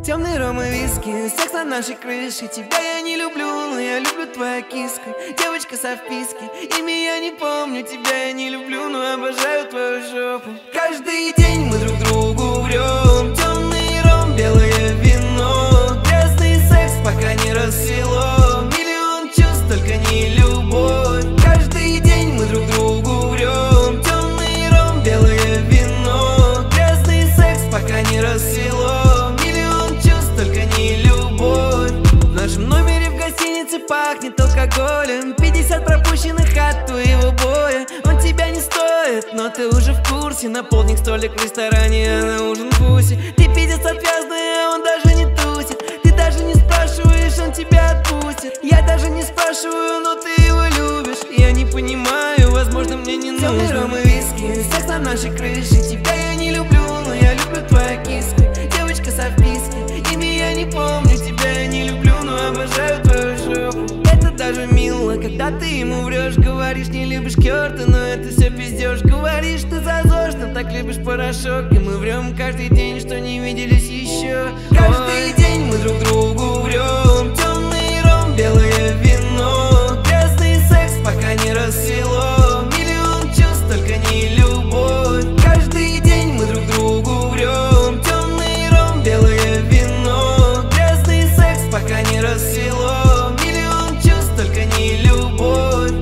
Темный ром и виски, секс на нашей крыше. Тебя я не люблю, но я люблю твою киску. Девочка со вписки, имя я не помню. Тебя я не люблю, но обожаю твою жопу. Каждый день мы друг другу врем. Темный ром, белое вино. Грязный секс, пока не рассвело. Миллион чувств, только не любовь. Каждый день мы друг другу врем. Темный ром, белое вино. Грязный секс, пока не рассвело. Только не любовь. В нашем номере в гостинице пахнет алкоголем. 50 пропущенных от твоего боя. Он тебя не стоит, но ты уже в курсе. На полдник столик в ресторане, а на ужин пуси. Ты пиздец отвязный, а он даже не тусит. Ты даже не спрашиваешь, он тебя отпустит. Я даже не спрашиваю, но ты его любишь. Я не понимаю, возможно, мне не нужно. Темный ром и виски, секс на нашей крыше. Тебя я не люблю, но я люблю твою киску. Девочка со вписки, я не помню, тебя я не люблю, но обожаю твою жопу. Это даже мило, когда ты ему врешь. Говоришь, не любишь Кёрта, но это все пиздешь. Говоришь, ты зазорно, так любишь порошок. И мы врем каждый день, что не виделись еще. Каждый день мы друг другу врем. Темный ром, белое вино. Грязный секс, пока не рассвело. Миллион чувств, только не любовь. Каждый день мы друг другу врем. Темный ром, белое вино. Пока не рассвело, миллион чувств, только не любовь.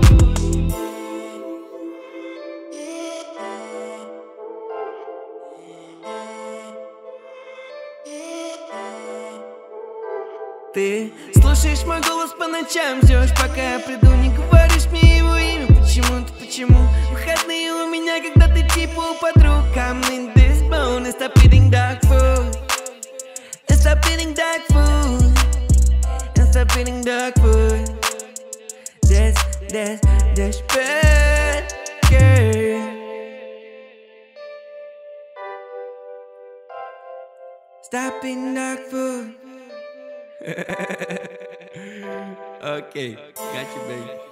Ты слушаешь мой голос по ночам, ждешь, пока я приду, не говоришь мне его имя. Почему-то, почему? Выходные у меня, когда ты типа у подруг. I'm in this bone, and stop eating dog food. And stop eating dog food. Stop eating dog food. That's bad, girl. Stop eating dog food. Okay, got you, baby.